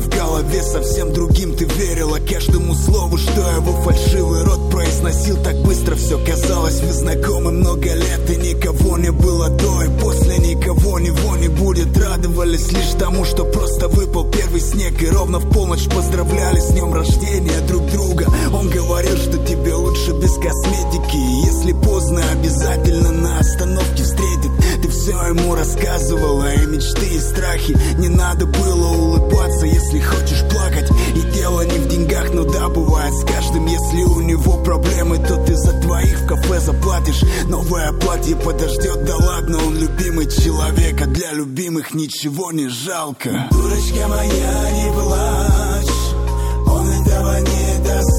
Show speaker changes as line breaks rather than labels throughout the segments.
в голове совсем другим. Ты верила каждому слову, что его фальшивый рот произносил. Так быстро все казалось, вы знакомы много лет, и никого не было до и после. Никого него не будет. Радовались лишь тому, что просто выпал первый снег, и ровно в полночь поздравляли с днем рождения друг друга. Он говорил, что тебе лучше без косметики, и если поздно, обязательно на остановке встретит. Ты все ему рассказывала, и мечты, и страхи. Не надо было улыбаться, если хочешь плакать. И дело не в деньгах, но да, бывает с каждым. Если у него проблемы, то ты за двоих в кафе заплатишь. Новое платье подождет, да ладно, он любимый человек, а для любимых ничего не жалко.
Дурочка моя, не плачь, он этого не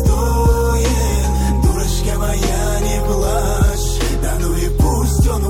достоин. Дурочка моя, не плачь, да ну и пусть он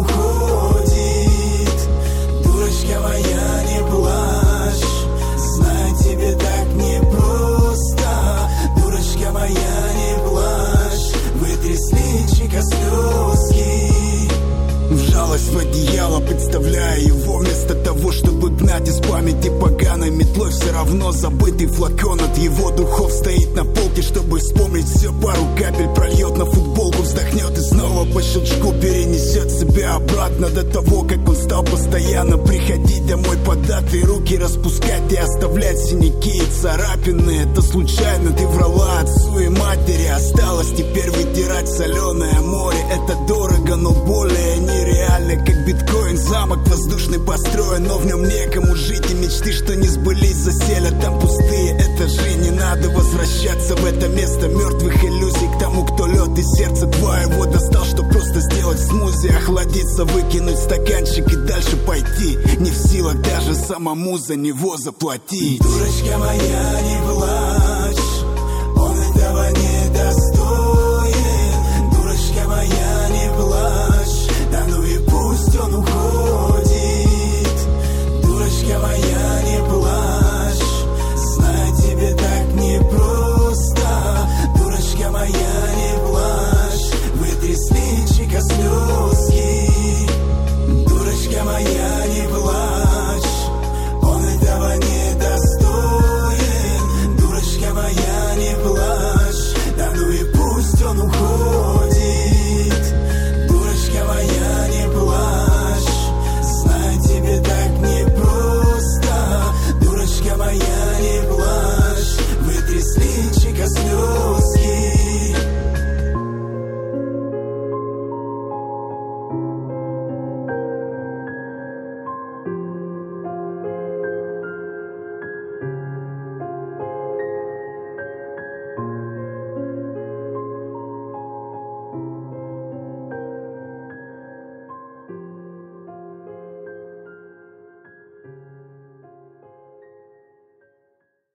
уходит. Дурочка моя, не плачь, знаю, тебе так непросто. Дурочка моя, не плачь, вытри с личика слезки.
Вжалась в одеяло, представляя его, вместо того, чтобы гнать из памяти поганой метлой. Все равно забытый флакон от его духов стоит на полке, чтобы вспомнить все. Пару капель прольет на футболку, вздохнет и снова по щелчку перенесет себя обратно. До того, как он стал постоянно приходить домой, податые руки распускать и оставлять синяки и царапины. Это случайно, ты врала отцу и матери. Осталось теперь вытирать соленое море. Это дорого, но более нереально, как биткоин. Замок воздушный построен, но в нем некому жить. И мечты, что не сбылись, заселят там пустые этажи. Не надо возвращаться в это место мертвых иллюзий. К тому, кто лед из сердца твоего достал, что просто сделать смузи, охладиться, выкинуть стаканчик и дальше пойти. Не в силах даже самому за него заплатить.
Дурочка моя, не